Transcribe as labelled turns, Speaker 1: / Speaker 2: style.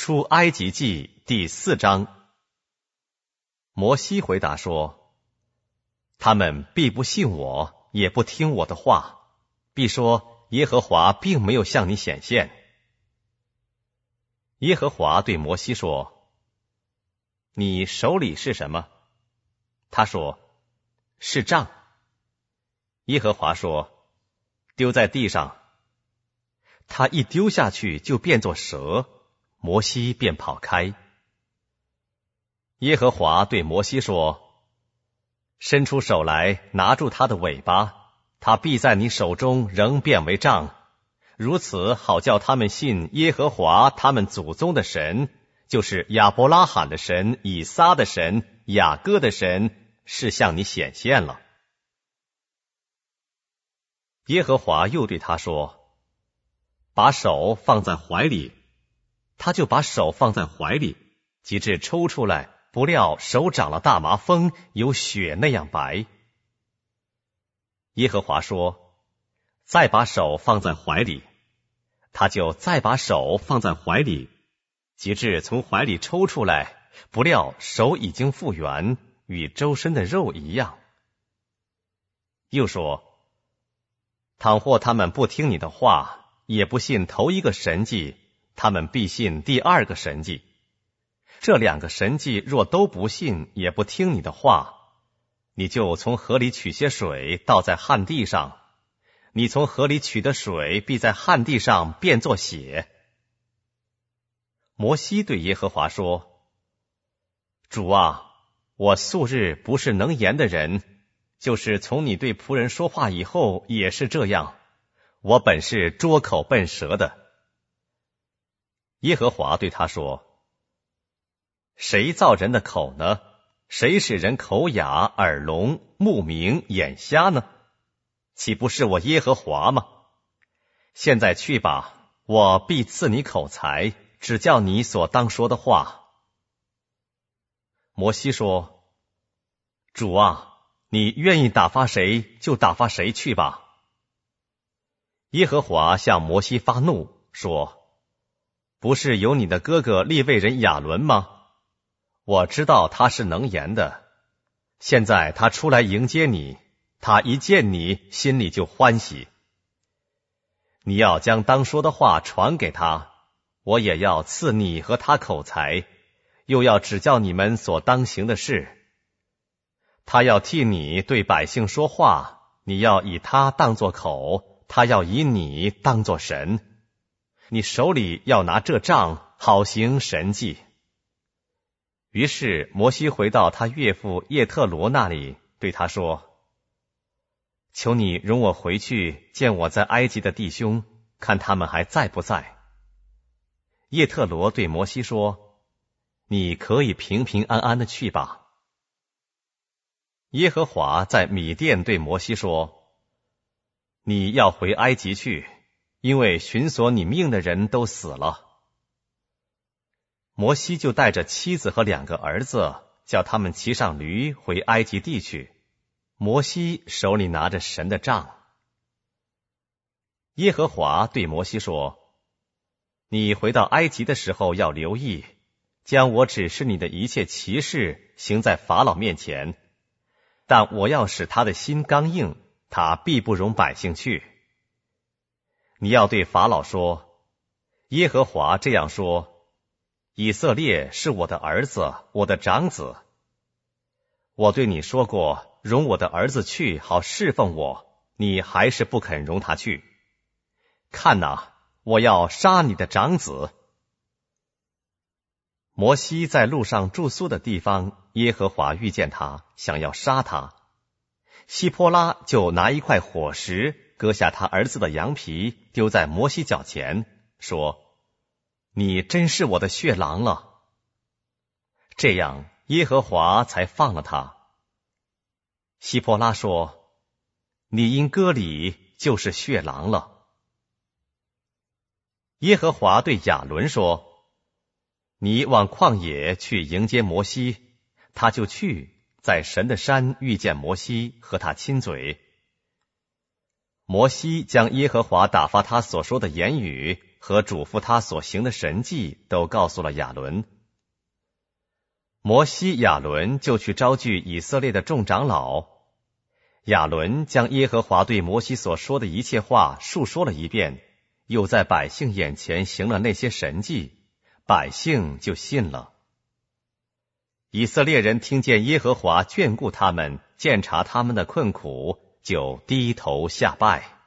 Speaker 1: 出埃及记第4章。摩西回答说：他们必不信我，也不听我的话，必说耶和华并没有向你显现。耶和华对摩西说：你手里是什么？他说：是杖。耶和华说：丢在地上。他一丢下去，就变作蛇，摩西便跑开。耶和华对摩西说：伸出手来，拿住他的尾巴，他必在你手中仍变为杖，如此好叫他们信耶和华他们祖宗的神，就是亚伯拉罕的神、以撒的神、雅各的神，是向你显现了。耶和华又对他说：把手放在怀里。他就把手放在怀里，及至抽出来，不料手长了大麻风，有血那样白。耶和华说：再把手放在怀里。他就再把手放在怀里，及至从怀里抽出来，不料手已经复原，与周身的肉一样。又说：倘或他们不听你的话，也不信头一个神迹，他们必信第二个神迹。这2个神迹若都不信，也不听你的话，你就从河里取些水，倒在旱地上。你从河里取的水，必在旱地上变作血。摩西对耶和华说：主啊，我素日不是能言的人，就是从你对仆人说话以后也是这样，我本是拙口笨舌的。耶和华对他说：谁造人的口呢？谁使人口哑、耳聋、目明、眼瞎呢？岂不是我耶和华吗？现在去吧，我必赐你口才，指教你所当说的话。摩西说：主啊，你愿意打发谁就打发谁去吧。耶和华向摩西发怒，说：不是有你的哥哥利未人亚伦吗？我知道他是能言的，现在他出来迎接你，他一见你，心里就欢喜。你要将当说的话传给他，我也要赐你和他口才，又要指教你们所当行的事。他要替你对百姓说话，你要以他当作口，他要以你当作神。你手里要拿这杖，好行神迹。于是摩西回到他岳父叶特罗那里，对他说：求你容我回去见我在埃及的弟兄，看他们还在不在。叶特罗对摩西说：你可以平平安安的去吧。耶和华在米甸对摩西说：你要回埃及去，因为寻索你命的人都死了。摩西就带着妻子和2个儿子，叫他们骑上驴回埃及地去。摩西手里拿着神的杖。耶和华对摩西说：你回到埃及的时候要留意，将我指示你的一切奇事行在法老面前，但我要使他的心刚硬，他必不容百姓去。你要对法老说：耶和华这样说，以色列是我的儿子，我的长子。我对你说过，容我的儿子去，好侍奉我，你还是不肯容他去。看哪，我要杀你的长子。摩西在路上住宿的地方，耶和华遇见他，想要杀他。希波拉就拿一块火石，割下他儿子的羊皮，丢在摩西脚前，说：你真是我的血狼了。这样耶和华才放了他。希波拉说：你因割礼，就是血狼了。耶和华对亚伦说：你往旷野去迎接摩西。他就去，在神的山遇见摩西，和他亲嘴。 摩西将耶和华打发他所说的言语和嘱咐他所行的神迹都告诉了亚伦。摩西、亚伦就去招聚以色列的众长老。亚伦将耶和华对摩西所说的一切话述说了一遍，又在百姓眼前行了那些神迹，百姓就信了。以色列人听见耶和华眷顾他们，鉴察他们的困苦，就低头下拜。